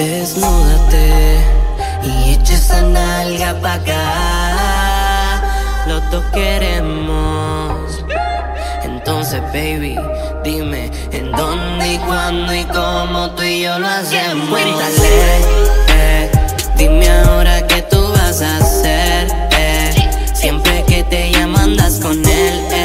Desnúdate y echa esa nalga pa' acá. Los dos queremos. Entonces, baby, dime en dónde y cuándo y cómo tú y yo lo hacemos. Cuéntale, dime ahora qué tú vas a hacer. Siempre que te llamo andas con él.